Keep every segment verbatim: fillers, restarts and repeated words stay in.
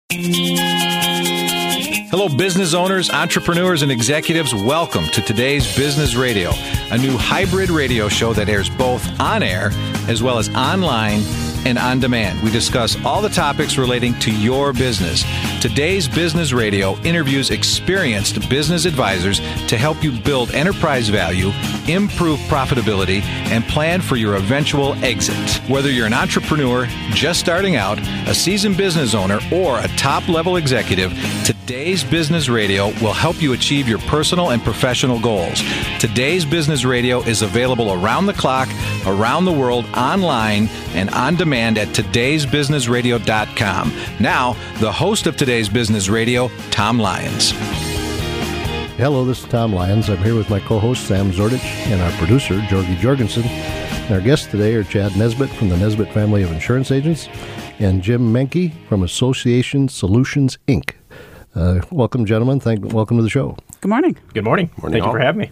Hello, business owners, entrepreneurs, and executives. Welcome to today's Business Radio, a new hybrid radio show that airs both on air as well as online and on demand. We discuss all the topics relating to your business. Today's Business Radio interviews experienced business advisors to help you build enterprise value, improve profitability, and plan for your eventual exit. Whether you're an entrepreneur just starting out, a seasoned business owner, or a top-level executive, today's Business Radio will help you achieve your personal and professional goals. Today's Business Radio is available around the clock, around the world, online, and on demand at todays business radio dot com. Now, the host of today's Business Radio, Tom Lyons. Hello, this is Tom Lyons. I'm here with my co-host, Sam Zordich, and our producer, Jorgie Jorgensen. And our guests today are Chad Nesbitt from the Nesbitt Family of Insurance Agents and Jim Menke from Association Solutions, Incorporated. Uh, welcome, gentlemen. Thank, welcome to the show. Good morning. Good morning. morning Thank all. you for having me.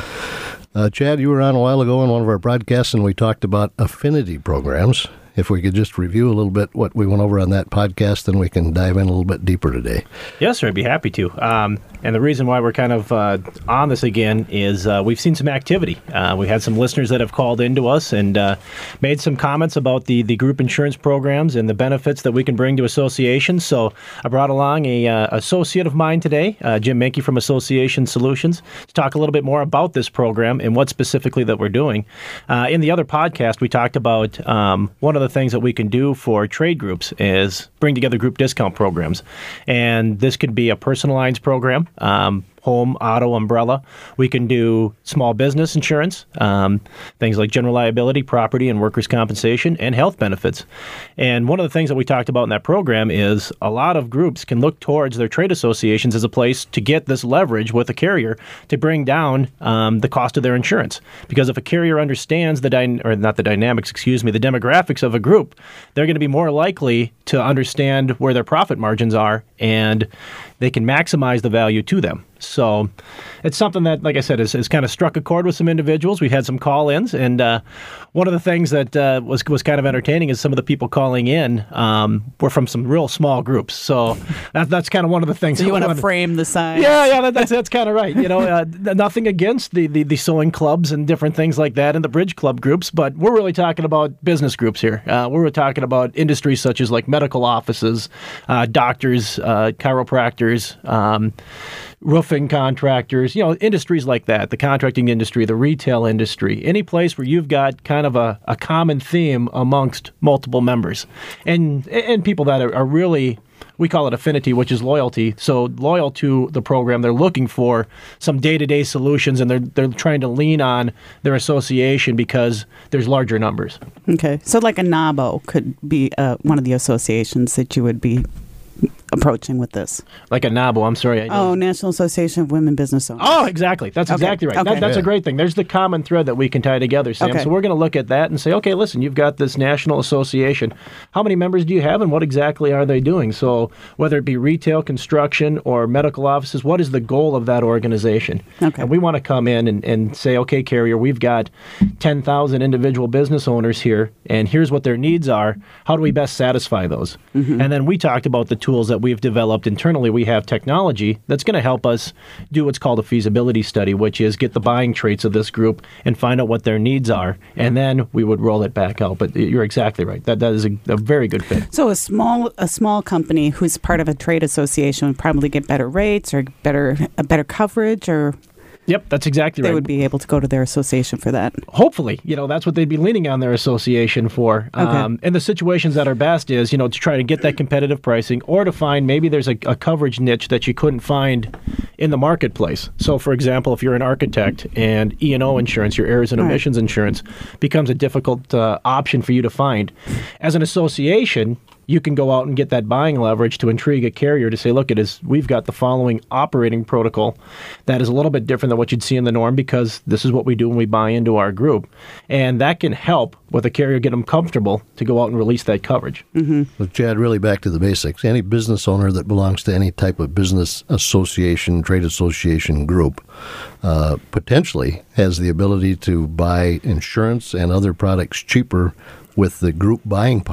Uh, Chad, you were on a while ago on one of our broadcasts, and we talked about affinity programs. If we could just review a little bit what we went over on that podcast, then we can dive in a little bit deeper today. Yes, sir. I'd be happy to. Um, and the reason why we're kind of uh, on this again is uh, we've seen some activity. Uh, we had some listeners that have called into us and uh, made some comments about the, the group insurance programs and the benefits that we can bring to associations. So I brought along a uh, associate of mine today, uh, Jim Menke from Association Solutions, to talk a little bit more about this program and what specifically that we're doing. Uh, in the other podcast, we talked about um, one of the things that we can do for trade groups is bring together group discount programs. And this could be a personal lines program, um, home, auto, umbrella. We can do small business insurance, um, things like general liability, property, and workers' compensation, and health benefits. And one of the things that we talked about in that program is a lot of groups can look towards their trade associations as a place to get this leverage with a carrier to bring down um, the cost of their insurance. Because if a carrier understands the, dy- or not the dynamics, excuse me, the demographics of a group, they're going to be more likely to understand where their profit margins are, and they can maximize the value to them. So it's something that, like I said, has, has kind of struck a chord with some individuals. We've had some call-ins, and uh, one of the things that uh, was was kind of entertaining is some of the people calling in um, were from some real small groups. So that, that's kind of one of the things. So you want to frame the size? Yeah, yeah, that, that's that's kind of right. You know, uh, nothing against the, the, the sewing clubs and different things like that and the bridge club groups, but we're really talking about business groups here. Uh, we're talking about industries such as like medical offices, uh, doctors, uh, chiropractors, um, roofing contractors, you know, industries like that, the contracting industry, the retail industry, any place where you've got kind of a, a common theme amongst multiple members and and people that are, are really, we call it affinity, which is loyalty. So loyal to the program, they're looking for some day-to-day solutions, and they're they're trying to lean on their association because there's larger numbers. Okay. So like a NABO could be uh, one of the associations that you would be approaching with this. Like a NABO, I'm sorry. I don't. Oh, National Association of Women Business Owners. Oh, exactly. That's Okay. exactly right. Okay. That, that's Yeah. a great thing. There's the common thread that we can tie together, Sam. Okay. So we're going to look at that and say, okay, listen, you've got this national association. How many members do you have, and what exactly are they doing? So whether it be retail, construction, or medical offices, what is the goal of that organization? Okay. And we want to come in and, and say, okay, carrier, we've got ten thousand individual business owners here, and here's what their needs are. How do we best satisfy those? Mm-hmm. And then we talked about the tools that we've developed internally. We have technology that's going to help us do what's called a feasibility study, which is get the buying traits of this group and find out what their needs are, and then we would roll it back out. But you're exactly right. That that is a, a very good fit. So a small a small company who's part of a trade association would probably get better rates or better a better coverage, or Yep, that's exactly they right. would be able to go to their association for that. Hopefully, you know, that's what they'd be leaning on their association for. Okay. Um, and the situations that are best is, you know, to try to get that competitive pricing or to find maybe there's a, a coverage niche that you couldn't find in the marketplace. So, for example, if you're an architect and E and O insurance, your errors and Right. omissions insurance, becomes a difficult uh, option for you to find. As an association, you can go out and get that buying leverage to intrigue a carrier to say, look, it is, we've got the following operating protocol that is a little bit different than what you'd see in the norm because this is what we do when we buy into our group. And that can help with a carrier get them comfortable to go out and release that coverage. Mm-hmm. So, Chad, really back to the basics. Any business owner that belongs to any type of business association, trade association group, uh, potentially has the ability to buy insurance and other products cheaper with the group buying power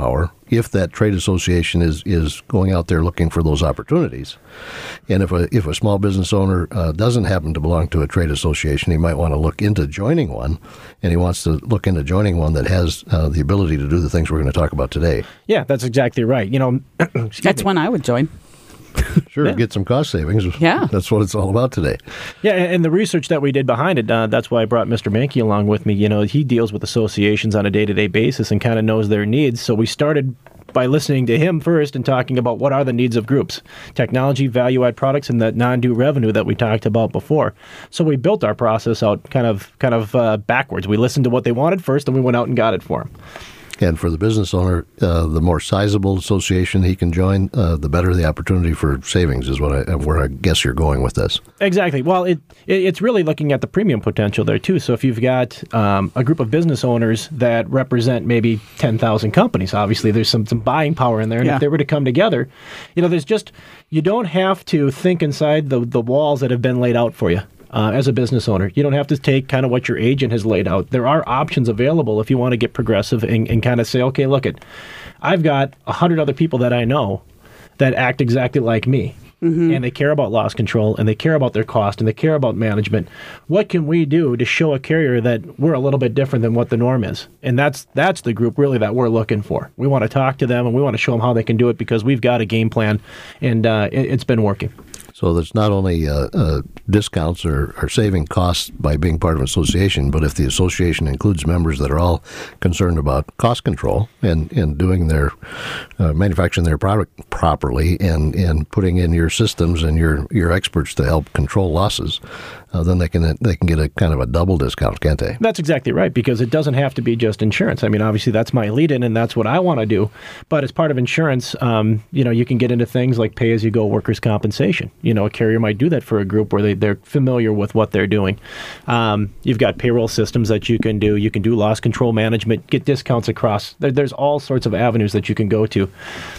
if that trade association is, is going out there looking for those opportunities. And if a if a small business owner uh, doesn't happen to belong to a trade association, he might want to look into joining one, and he wants to look into joining one that has uh, the ability to do the things we're going to talk about today. Yeah, that's exactly right. You know, that's me. one I would join. Sure, Yeah. get some cost savings. Yeah. That's what it's all about today. Yeah, and the research that we did behind it, uh, that's why I brought Mister Mankey along with me. You know, he deals with associations on a day-to-day basis and kind of knows their needs. So we started by listening to him first and talking about what are the needs of groups, technology, value-add products, and that non-due revenue that we talked about before. So we built our process out kind of kind of uh, backwards. We listened to what they wanted first, and we went out and got it for them. And for the business owner, uh, the more sizable association he can join, uh, the better the opportunity for savings is what I, where I guess you're going with this. Exactly. Well, it, it it's really looking at the premium potential there, too. So if you've got um, a group of business owners that represent maybe ten thousand companies, obviously there's some, some buying power in there. And Yeah. if they were to come together, you know, there's just, you don't have to think inside the, the walls that have been laid out for you. Uh, as a business owner, you don't have to take kind of what your agent has laid out. There are options available if you want to get progressive and, and kind of say, okay, look, it, I've got a hundred other people that I know that act exactly like me. Mm-hmm. And they care about loss control, and they care about their cost, and they care about management. What can we do to show a carrier that we're a little bit different than what the norm is? And that's that's the group really that we're looking for. We want to talk to them, and we want to show them how they can do it because we've got a game plan, and uh, it, it's been working. So there's not only uh, uh, discounts or, or saving costs by being part of an association, but if the association includes members that are all concerned about cost control and, and doing their, uh, manufacturing their product properly and, and putting in your systems and your, your experts to help control losses, uh, then they can they can get a kind of a double discount, can't they? That's exactly right, because it doesn't have to be just insurance. I mean, obviously that's my lead-in, and that's what I want to do. But as part of insurance, um, you know, you can get into things like pay-as-you-go workers' compensation. You know, a carrier might do that for a group where they, they're familiar with what they're doing. Um, you've got payroll systems that you can do. You can do loss control management, get discounts across. There, there's all sorts of avenues that you can go to.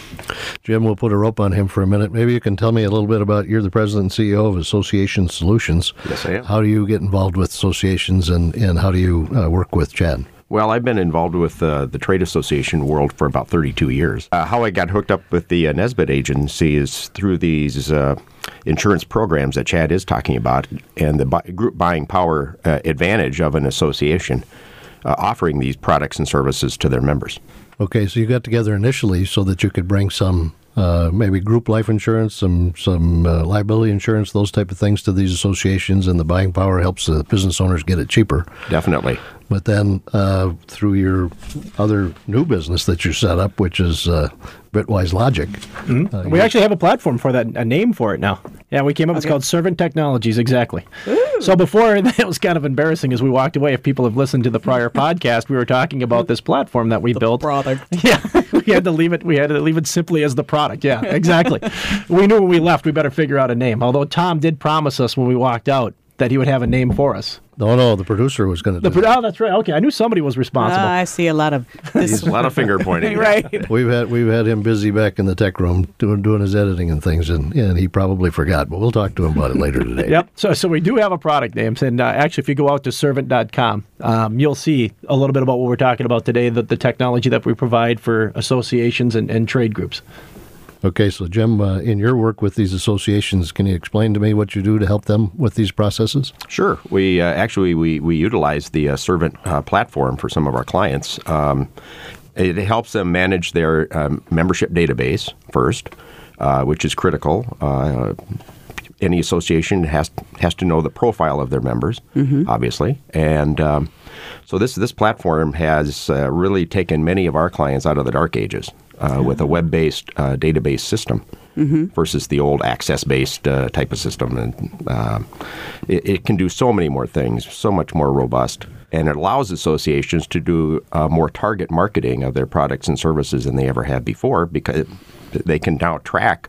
Jim, we'll put a rope on him for a minute. Maybe you can tell me a little bit about, you're the president and C E O of Association Solutions. Yes, I am. How do you get involved with associations, and, and how do you uh, work with Chad? Well, I've been involved with uh, the trade association world for about thirty-two years. Uh, how I got hooked up with the uh, Nesbitt agency is through these uh, insurance programs that Chad is talking about, and the bu- group buying power uh, advantage of an association uh, offering these products and services to their members. Okay, so you got together initially so that you could bring some uh, maybe group life insurance, some some uh, liability insurance, those type of things to these associations, and the buying power helps the business owners get it cheaper. Definitely. But then uh, through your other new business that you set up, which is uh, Bitwise Logic. Mm-hmm. Uh, we you- actually have a platform for that, a name for it now. Yeah, we came up, it's Okay. called Servant Technologies, exactly. So before, it was kind of embarrassing as we walked away. If people have listened to the prior podcast, we were talking about this platform that we built. Brother. Yeah, we had to leave it. We had to leave it simply as the product. Yeah, exactly. We knew when we left, we better figure out a name. Although Tom did promise us when we walked out that he would have a name for us. No, no, the producer was going to The do pro- that. oh, that's right. Okay, I knew somebody was Uh, responsible. I see a lot of this. A lot of finger pointing. Right. We've had we've had him busy back in the tech room doing doing his editing and things, and, and he probably forgot. But we'll talk to him about it later today. Yep. So, so we do have a product names, and uh, actually, if you go out to servant dot com, um, you'll see a little bit about what we're talking about today, the, the technology that we provide for associations and, and trade groups. Okay, so Jim, uh, in your work with these associations, can you explain to me what you do to help them with these processes? Sure. We uh, actually we we utilize the uh, Servant uh, platform for some of our clients. Um, it helps them manage their um, membership database first, uh, which is critical. Uh, any association has has to know the profile of their members, obviously, and um, so this this platform has uh, really taken many of our clients out of the dark ages uh, with a web-based uh, database system. Mm-hmm. Versus the old access-based uh, type of system. And uh, it, it can do so many more things, so much more robust. And it allows associations to do uh, more target marketing of their products and services than they ever had before, because they can now track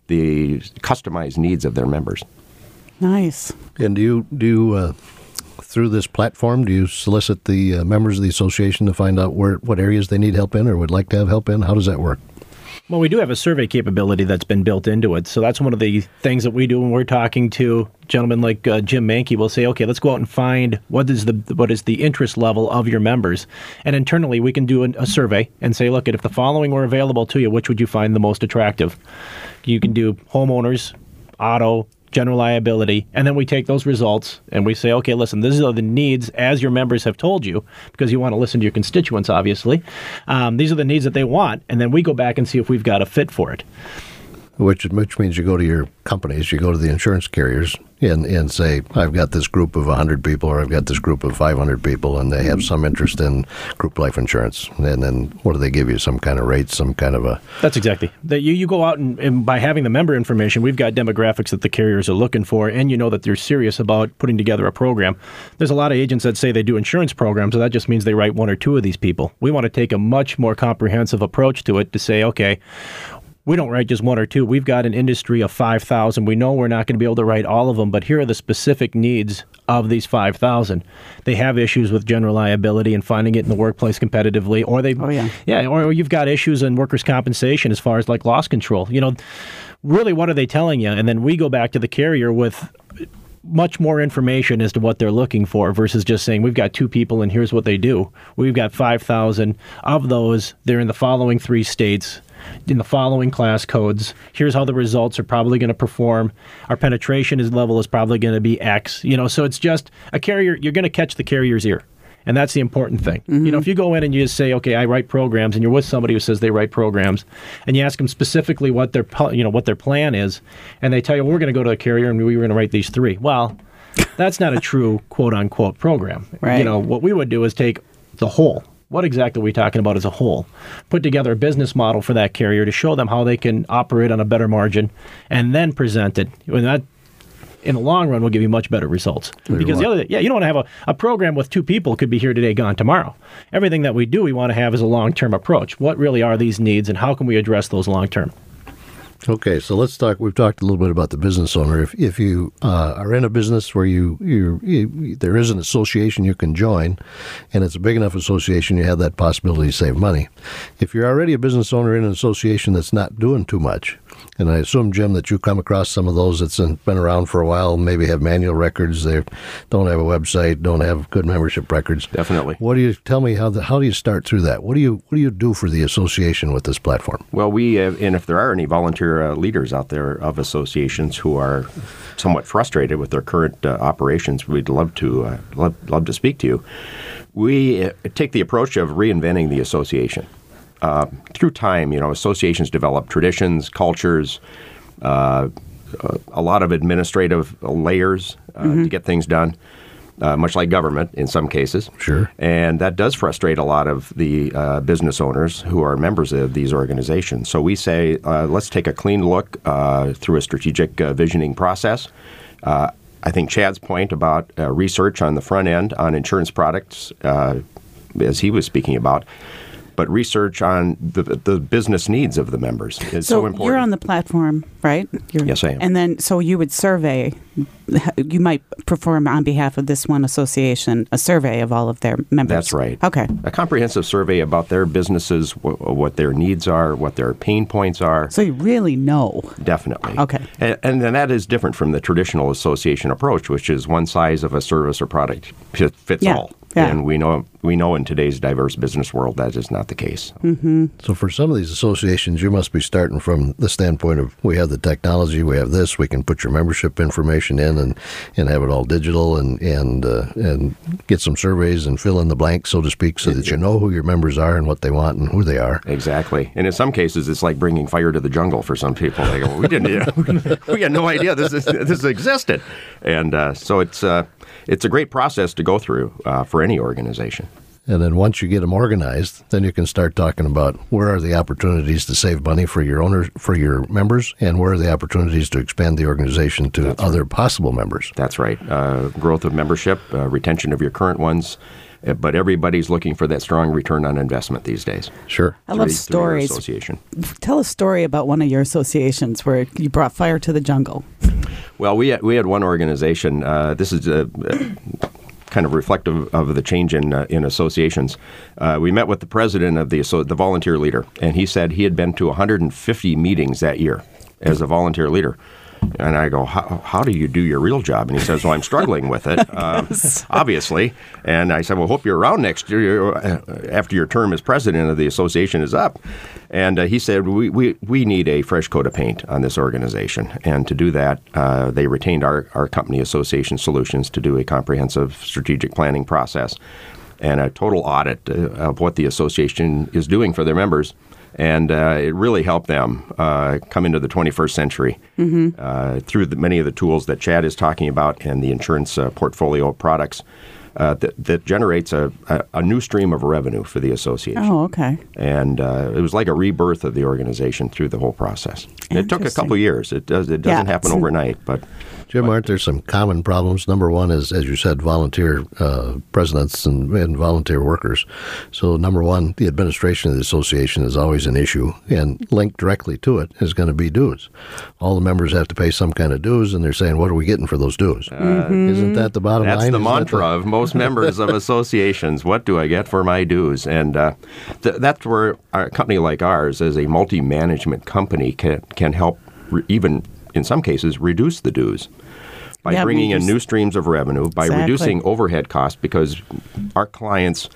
the customized needs of their members. Nice. And do you do you, uh, through this platform, do you solicit the uh, members of the association to find out where what areas they need help in or would like to have help in? How does that work? Well, we do have a survey capability that's been built into it. So that's one of the things that we do when we're talking to gentlemen like uh, Jim Mankey. We'll say, okay, let's go out and find what is the what is the interest level of your members. And internally, we can do a, a survey and say, look, if the following were available to you, which would you find the most attractive? You can do homeowners, auto, general liability, and then we take those results and we say, okay, listen, these are the needs as your members have told you, because you want to listen to your constituents, obviously. Um, these are the needs that they want, and then we go back and see if we've got a fit for it. Which which means you go to your companies, you go to the insurance carriers and, and say, I've got this group of one hundred people or I've got this group of five hundred people and they have some interest in group life insurance. And then what do they give you? Some kind of rate, some kind of a... That's exactly. That you, you go out and, and by having the member information, we've got demographics that the carriers are looking for, and you know that they're serious about putting together a program. There's a lot of agents that say they do insurance programs, so that just means they write one or two of these people. We want to take a much more comprehensive approach to it to say, okay, we don't write just one or two. We've got an industry of five thousand. We know we're not going to be able to write all of them, but here are the specific needs of these five thousand. They have issues with general liability and finding it in the workplace competitively, or they, oh, yeah. yeah, or you've got issues in workers' compensation as far as like loss control. You know, really, what are they telling you? And then we go back to the carrier with much more information as to what they're looking for versus just saying, we've got two people and here's what they do. We've got five thousand. Of those, they're in the following three states, in the following class codes. Here's how the results are probably going to perform. Our penetration is level is probably going to be X. You know, so it's just a carrier. You're going to catch the carrier's ear. And that's the important thing. Mm-hmm. You know, if you go in and you just say, okay, I write programs, and you're with somebody who says they write programs, and you ask them specifically what their, you know, what their plan is, and they tell you, well, we're going to go to a carrier and we were going to write these three. Well, that's not a true quote unquote program. Right. You know, what we would do is take the whole. What exactly are we talking about as a whole? Put together a business model for that carrier to show them how they can operate on a better margin, and then present it. And that, in the long run, will give you much better results. Very Because well. the other, yeah, you don't want to have a, a program with two people could be here today, gone tomorrow. Everything that we do, we want to have is a long-term approach. What really are these needs, and how can we address those long-term? Okay, so let's talk. We've talked a little bit about the business owner. If if you uh, are in a business where you, you you there is an association you can join, and it's a big enough association, you have that possibility to save money. If you're already a business owner in an association that's not doing too much, and I assume, Jim, that you come across some of those that's been around for a while, maybe have manual records, they don't have a website, don't have good membership records. Definitely. What do you tell me? How the, how do you start through that? What do you what do you do for the association with this platform? Well, we uh, and if there are any volunteer uh, leaders out there of associations who are somewhat frustrated with their current uh, operations, we'd love to uh, love, love to speak to you. We uh, take the approach of reinventing the association. Uh, through time, you know, associations develop traditions, cultures, uh, a lot of administrative layers uh, mm-hmm. to get things done. Uh, much like government in some cases. Sure. And that does frustrate a lot of the uh, business owners who are members of these organizations. So we say, uh, let's take a clean look uh, through a strategic uh, visioning process. Uh, I think Chad's point about uh, research on the front end on insurance products, uh, as he was speaking about, but research on the the business needs of the members is so, so important. You're on the platform, right? You're, yes, I am. And then, so you would survey, you might perform on behalf of this one association a survey of all of their members. That's right. Okay. A comprehensive survey about their businesses, wh- what their needs are, what their pain points are. So you really know. Definitely. Okay. And, and then that is different from the traditional association approach, which is one size of a service or product fits Yeah. all. Yeah. And we know we know in today's diverse business world that is not the case. Mm-hmm. So for some of these associations, you must be starting from the standpoint of, we have the technology, we have this, we can put your membership information in and, and have it all digital and and uh, and get some surveys and fill in the blanks, so to speak, so that you know who your members are and what they want and who they are. Exactly. And in some cases, it's like bringing fire to the jungle for some people. They go, well, we didn't, you know, we had no idea this is, this existed. And uh, so it's uh, it's a great process to go through uh, for any organization. And then once you get them organized, then you can start talking about where are the opportunities to save money for your owners, for your members, and where are the opportunities to expand the organization to That's other right. possible members. That's right. Uh, growth of membership, uh, retention of your current ones, uh, but everybody's looking for that strong return on investment these days. Sure. I love through, stories. Through your association. Tell a story about one of your associations where you brought fire to the jungle. Well, we had, we had one organization. Uh, this is a. kind kind of reflective of the change in uh, in associations. Uh, we met with the president of the the volunteer leader, and he said he had been to one hundred fifty meetings that year as a volunteer leader. And I go, how, how do you do your real job? And he says, well, I'm struggling with it, um, obviously. And I said, well, hope you're around next year uh, after your term as president of the association is up. And uh, he said, we, we, we need a fresh coat of paint on this organization. And to do that, uh, they retained our, our company, Association Solutions, to do a comprehensive strategic planning process and a total audit uh, of what the association is doing for their members. And uh, it really helped them uh, come into the twenty-first century mm-hmm. uh, through the, many of the tools that Chad is talking about and the insurance uh, portfolio of products uh, that, that generates a, a, a new stream of revenue for the association. Oh, okay. And uh, it was like a rebirth of the organization through the whole process. It took a couple of years. It does. It doesn't Yeah, happen overnight, but. Jim, aren't there some common problems? Number one is, as you said, volunteer uh, presidents and, and volunteer workers. So, number one, the administration of the association is always an issue, and linked directly to it is going to be dues. All the members have to pay some kind of dues, and they're saying, what are we getting for those dues? Uh, Isn't that the bottom That's line? the Isn't mantra that of most members of associations. What do I get for my dues? And uh, th- that's where a company like ours, as a multi-management company, can, can help re- even, in some cases, reduce the dues. By yeah, bringing in just, new streams of revenue, by exactly. reducing overhead costs, because our clients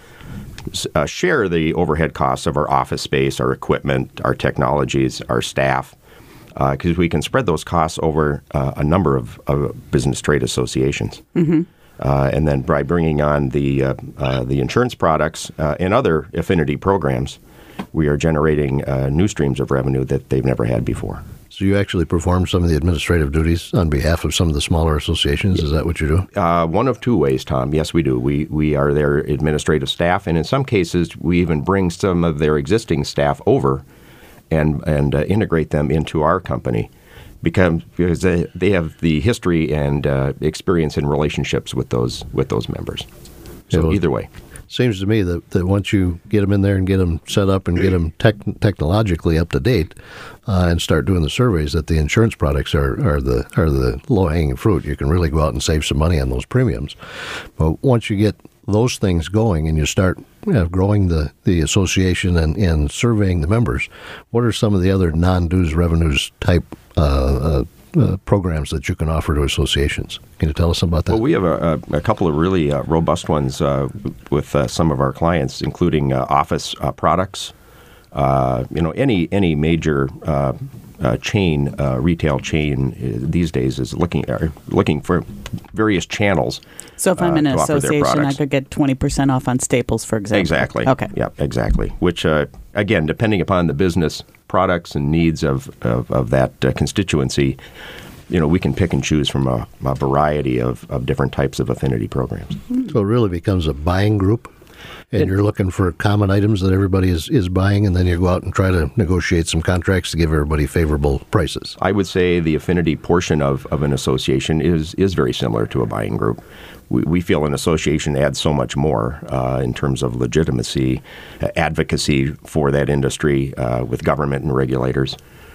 uh, share the overhead costs of our office space, our equipment, our technologies, our staff, because uh, we can spread those costs over uh, a number of, of business trade associations. Mm-hmm. Uh, and then by bringing on the uh, uh, the insurance products uh, and other affinity programs, we are generating uh, new streams of revenue that they've never had before. So you actually perform some of the administrative duties on behalf of some of the smaller associations? Is that what you do? Uh, one of two ways, Tom. Yes, we do. We we are their administrative staff, and in some cases, we even bring some of their existing staff over and and uh, integrate them into our company because, because they, they have the history and uh, experience in relationships with those with those members. So Yeah, well, either way. Seems to me that, that once you get them in there and get them set up and get them tech, technologically up to date uh, and start doing the surveys, that the insurance products are, are the are the low-hanging fruit. You can really go out and save some money on those premiums. But once you get those things going and you start you know, growing the, the association and, and surveying the members, what are some of the other non-dues revenues type uh, uh, Uh, programs that you can offer to associations? Can you tell us about that? Well, we have a, a, a couple of really uh, robust ones uh, with uh, some of our clients, including uh, office uh, products. Uh, you know, any any major uh, uh, chain, uh, retail chain uh, these days is looking uh, looking for various channels. So if I'm uh, in an to offer their association, I products. could get twenty percent off on Staples, for example. Exactly. Okay. Yeah, exactly. Which, uh, again, depending upon the business products and needs of, of, of that uh, constituency, you know, we can pick and choose from a, a variety of, of different types of affinity programs. So it really becomes a buying group, and It- you're looking for common items that everybody is, is buying, and then you go out and try to negotiate some contracts to give everybody favorable prices. I would say the affinity portion of, of an association is is very similar to a buying group. We, we feel an association adds so much more uh, in terms of legitimacy, uh, advocacy for that industry uh, with government and regulators.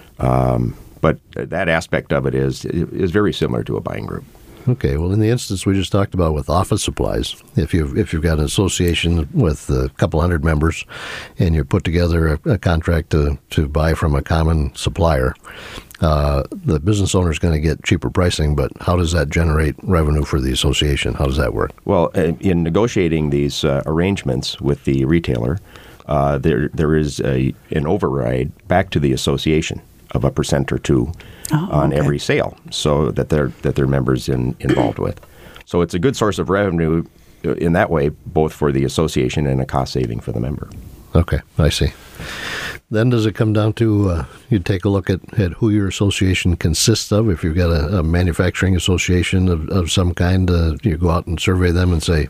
Um, but that aspect of it is is very similar to a buying group. Okay, well, in the instance we just talked about with office supplies, if you've, if you've got an association with a couple hundred members and you put together a, a contract to, to buy from a common supplier, uh, the business owner is going to get cheaper pricing, but how does that generate revenue for the association? How does that work? Well, uh, in negotiating these uh, arrangements with the retailer, uh, there there is a, an override back to the association of a percent or two Oh, on okay. every sale, so that they're that they're members in, involved with. So it's a good source of revenue in that way, both for the association and a cost saving for the member. Okay, I see. Then does it come down to uh, you take a look at, at who your association consists of? If you've got a, a manufacturing association of, of some kind, uh, you go out and survey them and say,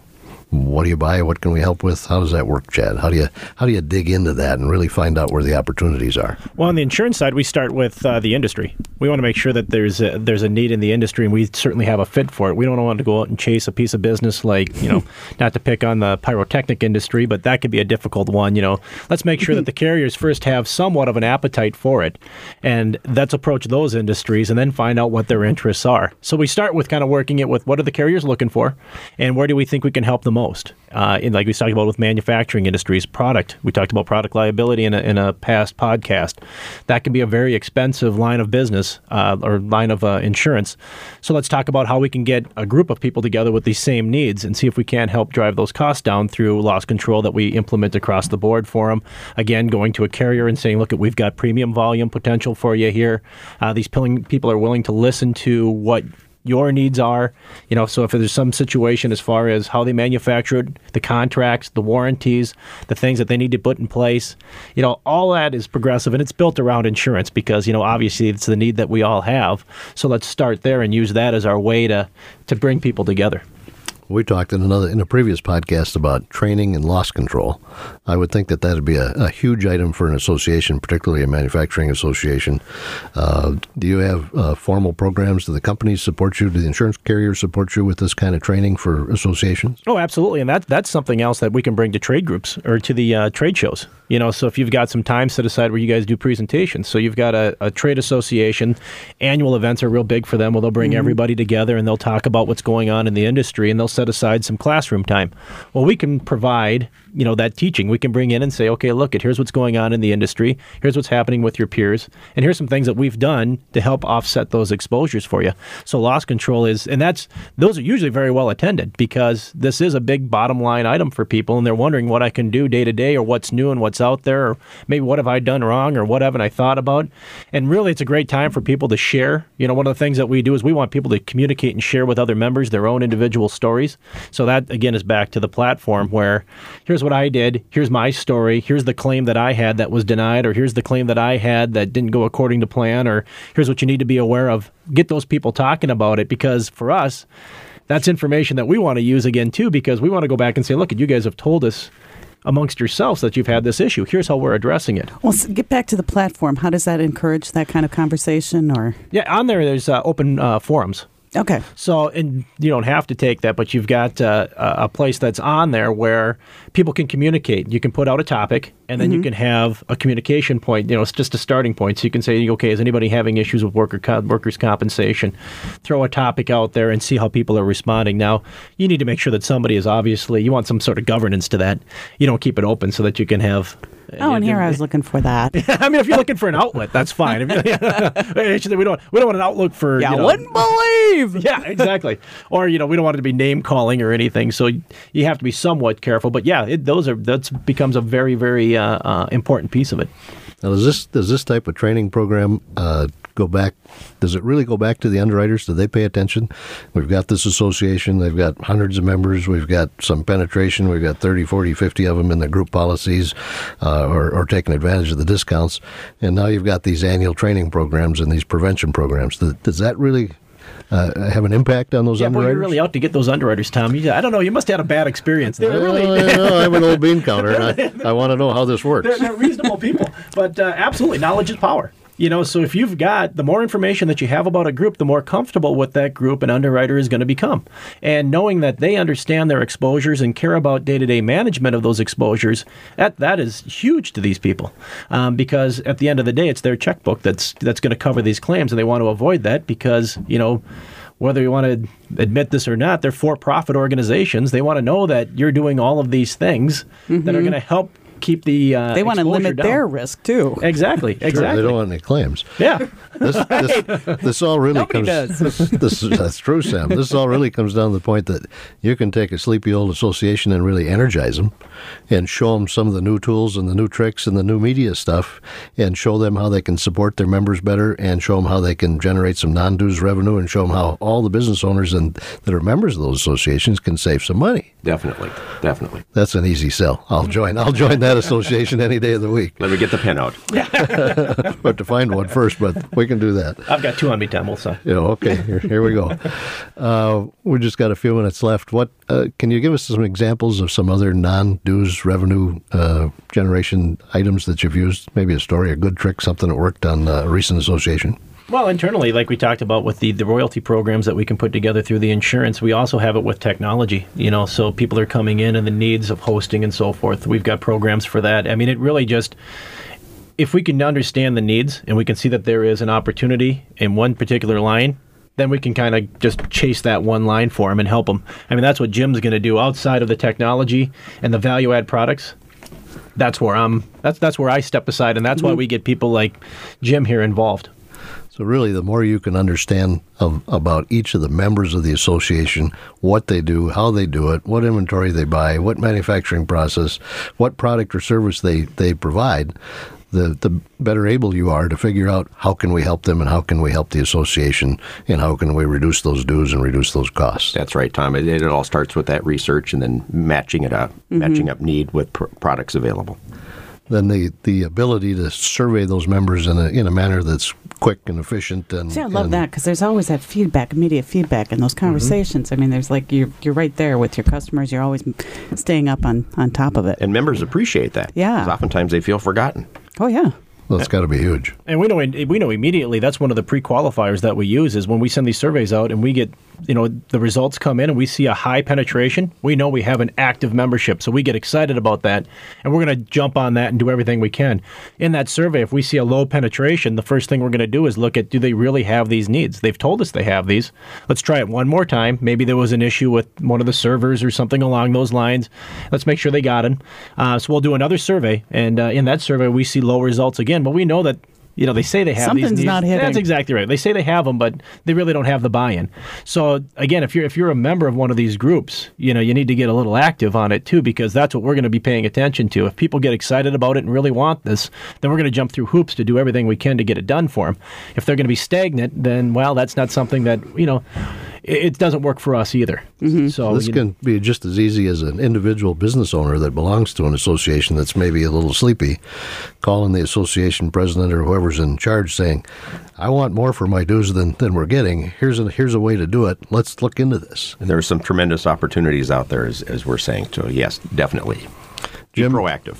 what do you buy? What can we help with? How does that work, Chad? How do you how do you dig into that and really find out where the opportunities are? Well, on the insurance side, we start with uh, the industry. We want to make sure that there's a, there's a need in the industry, and we certainly have a fit for it. We don't want to go out and chase a piece of business like, you know, not to pick on the pyrotechnic industry, but that could be a difficult one. You know, let's make sure that the carriers first have somewhat of an appetite for it, and let's approach those industries and then find out what their interests are. So we start with kind of working it with what are the carriers looking for, and where do we think we can help them most. Uh, in, like we talked about with manufacturing industries, product. We talked about product liability in a, in a past podcast. That can be a very expensive line of business uh, or line of uh, insurance. So let's talk about how we can get a group of people together with these same needs and see if we can help drive those costs down through loss control that we implement across the board for them. Again, going to a carrier and saying, look, we've got premium volume potential for you here. Uh, these people are willing to listen to what your needs are, you know, so if there's some situation as far as how they manufacture it, the contracts, the warranties, the things that they need to put in place, you know, all that is progressive, and it's built around insurance because, you know, obviously it's the need that we all have. So let's start there and use that as our way to, to bring people together. We talked in another in a previous podcast about training and loss control. I would think that that would be a, a huge item for an association, particularly a manufacturing association. Uh, do you have uh, formal programs? Do the companies support you? Do the insurance carriers support you with this kind of training for associations? Oh, absolutely, and that that's something else that we can bring to trade groups or to the uh, trade shows. You know, so if you've got some time set aside where you guys do presentations, so you've got a, a trade association, annual events are real big for them. Well, they'll bring mm-hmm. everybody together and they'll talk about what's going on in the industry, and they'll set aside some classroom time. Well, we can provide, you know, that teaching. We can bring in and say, okay, look, at here's what's going on in the industry. Here's what's happening with your peers. And here's some things that we've done to help offset those exposures for you. So loss control is, and that's, those are usually very well attended because this is a big bottom line item for people. And they're wondering what I can do day to day or what's new and what's out there, or maybe what have I done wrong or what haven't I thought about. And really, it's a great time for people to share. You know, one of the things that we do is we want people to communicate and share with other members their own individual stories. So that, again, is back to the platform where here's what I did, here's my story, here's the claim that I had that was denied, or here's the claim that I had that didn't go according to plan, or here's what you need to be aware of. Get those people talking about it, because for us, that's information that we want to use again, too, because we want to go back and say, look, you guys have told us amongst yourselves that you've had this issue. Here's how we're addressing it. Well, so get back to the platform. How does that encourage that kind of conversation? Or Yeah, on there, there's uh, open uh, forums. Okay. So, and you don't have to take that, but you've got uh, a place that's on there where people can communicate. You can put out a topic, and then mm-hmm. you can have a communication point. You know, it's just a starting point. So you can say, okay, is anybody having issues with worker co- workers' compensation? Throw a topic out there and see how people are responding. Now, you need to make sure that somebody is obviously, you want some sort of governance to that. You don't keep it open so that you can have... Oh, and here I was looking for that. I mean, if you're looking for an outlet, that's fine. If we don't we don't want an outlet for. Yeah, you know, wouldn't believe. Yeah, exactly. Or you know, we don't want it to be name calling or anything. So you have to be somewhat careful. But yeah, it, those are that becomes a very very uh, uh, important piece of it. Now, does this does this type of training program uh, go back? Does it really go back to the underwriters? Do they pay attention? We've got this association. They've got hundreds of members. We've got some penetration. We've got thirty, forty, fifty of them in the group policies uh, or, or taking advantage of the discounts. And now you've got these annual training programs and these prevention programs. Does, does that really uh, have an impact on those yeah, underwriters? Yeah, you're really out to get those underwriters, Tom. You, I don't know. You must have had a bad experience. They're well, really. I know, I'm an old bean counter, and I, I want to know how this works. They're, they're reasonable people. But uh, absolutely, knowledge is power. You know, so if you've got, the more information that you have about a group, the more comfortable with that group an underwriter is going to become. And knowing that they understand their exposures and care about day-to-day management of those exposures, that that is huge to these people. Um, because at the end of the day, it's their checkbook that's that's going to cover these claims, and they want to avoid that because, you know, whether you want to admit this or not, they're for-profit organizations. They want to know that you're doing all of these things mm-hmm. that are going to help keep the uh, they want to limit down. Their risk too. Exactly, exactly. Sure, they don't want any claims. Yeah, this, this, this all really Nobody comes. does. This, this that's true, Sam. This all really comes down to the point that you can take a sleepy old association and really energize them, and show them some of the new tools and the new tricks and the new media stuff, and show them how they can support their members better, and show them how they can generate some non-dues revenue, and show them how all the business owners and that are members of those associations can save some money. Definitely, definitely. That's an easy sell. I'll join. I'll join that. that association any day of the week. Let me get the pen out. We have to find one first, but we can do that. I've got two on me, Tom. We'll see. Yeah, okay, here, here we go. Uh, we just got a few minutes left. What uh, can you give us some examples of some other non-dues revenue uh, generation items that you've used? Maybe a story, a good trick, something that worked on a recent association? Well, internally, like we talked about with the, the royalty programs that we can put together through the insurance, we also have it with technology, you know, so people are coming in and the needs of hosting and so forth. We've got programs for that. I mean, it really just, if we can understand the needs and we can see that there is an opportunity in one particular line, then we can kind of just chase that one line for them and help them. I mean, that's what Jim's going to do outside of the technology and the value add products. That's where I'm, that's, that's where I step aside, and that's why we get people like Jim here involved. So really, the more you can understand of, about each of the members of the association, what they do, how they do it, what inventory they buy, what manufacturing process, what product or service they, they provide, the, the better able you are to figure out how can we help them and how can we help the association and how can we reduce those dues and reduce those costs. That's right, Tom. It, it all starts with that research and then matching it up, mm-hmm. matching up need with pr- products available. Then the, the ability to survey those members in a in a manner that's quick and efficient. And See, I love and, that because there's always that feedback, immediate feedback in those conversations. Mm-hmm. I mean, there's like you're you're right there with your customers. You're always staying up on, on top of it. And members appreciate that. Yeah. Because oftentimes they feel forgotten. Oh, yeah. Well, it's got to be huge. And we know we know immediately that's one of the pre-qualifiers that we use is when we send these surveys out and we get, you know, the results come in and we see a high penetration, we know we have an active membership. So we get excited about that and we're going to jump on that and do everything we can. In that survey, if we see a low penetration, the first thing we're going to do is look at, do they really have these needs? They've told us they have these. Let's try it one more time. Maybe there was an issue with one of the servers or something along those lines. Let's make sure they got it. Uh, so we'll do another survey. And uh, in that survey, we see low results again. But we know that, you know, they say they have Something's these needs. not hitting. That's exactly right. They say they have them, but they really don't have the buy-in. So again, if you're if you're a member of one of these groups, you know, you need to get a little active on it too, because that's what we're going to be paying attention to. If people get excited about it and really want this, then we're going to jump through hoops to do everything we can to get it done for them. If they're going to be stagnant, then well, that's not something that, you know, it doesn't work for us either. Mm-hmm. So this can know. be just as easy as an individual business owner that belongs to an association that's maybe a little sleepy, calling the association president or whoever's in charge saying, I want more for my dues than, than we're getting. Here's a, here's a way to do it. Let's look into this. And there are some tremendous opportunities out there, as, as we're saying. So yes, definitely. Be Jim, proactive.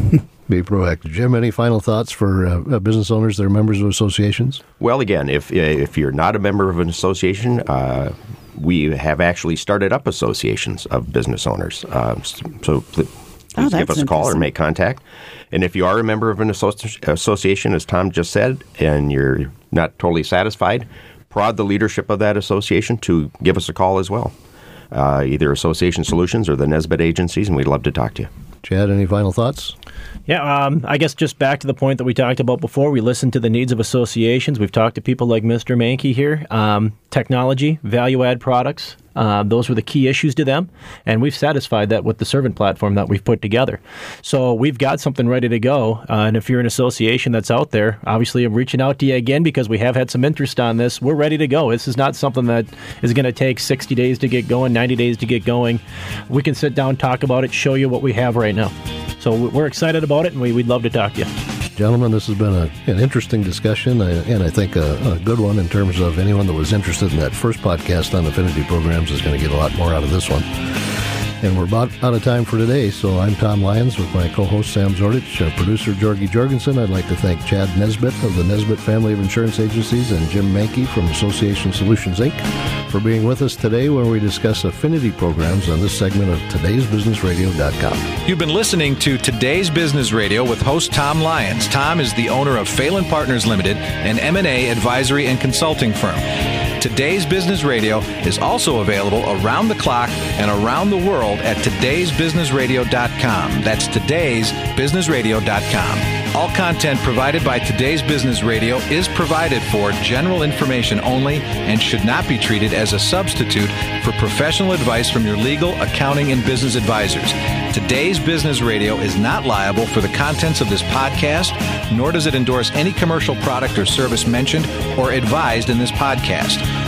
Be proactive. Jim, any final thoughts for uh, business owners that are members of associations? Well, again, if if you're not a member of an association, uh, we have actually started up associations of business owners. Uh, so please oh, give us a call or make contact. And if you are a member of an associ- association, as Tom just said, and you're not totally satisfied, prod the leadership of that association to give us a call as well. Uh, either Association Solutions or the Nesbitt agencies, and we'd love to talk to you. Chad, any final thoughts? Yeah, um, I guess just back to the point that we talked about before, we listen to the needs of associations. We've talked to people like Mister Mankey here. Um, technology, value-add products, uh, those were the key issues to them, and we've satisfied that with the Servant platform that we've put together. So we've got something ready to go, uh, and if you're an association that's out there, obviously I'm reaching out to you again because we have had some interest on this. We're ready to go. This is not something that is going to take sixty days to get going, ninety days to get going. We can sit down, talk about it, show you what we have right now. So we're excited about it, and we, we'd love to talk to you. Gentlemen, this has been a, an interesting discussion, and I think a, a good one in terms of anyone that was interested in that first podcast on affinity programs is going to get a lot more out of this one. And we're about out of time for today, so I'm Tom Lyons with my co-host Sam Zordich, our producer Georgie Jorgensen. I'd like to thank Chad Nesbitt of the Nesbitt Family of Insurance Agencies and Jim Mankey from Association Solutions, Incorporated for being with us today where we discuss affinity programs on this segment of todays business radio dot com. You've been listening to Today's Business Radio with host Tom Lyons. Tom is the owner of Phelan Partners Limited, an M and A advisory and consulting firm. Today's Business Radio is also available around the clock and around the world at todays business radio dot com. That's todays business radio dot com. All content provided by Today's Business Radio is provided for general information only and should not be treated as a substitute for professional advice from your legal, accounting, and business advisors. Today's Business Radio is not liable for the contents of this podcast, nor does it endorse any commercial product or service mentioned or advised in this podcast.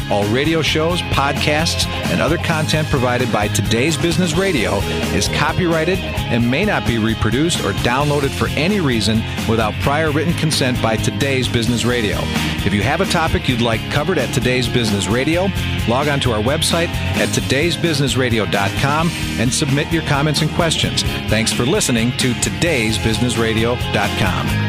All radio shows, podcasts, and other content provided by Today's Business Radio is copyrighted and may not be reproduced or downloaded for any reason without prior written consent by Today's Business Radio. If you have a topic you'd like covered at Today's Business Radio, log on to our website at todays business radio dot com and submit your comments and questions. Thanks for listening to todays business radio dot com.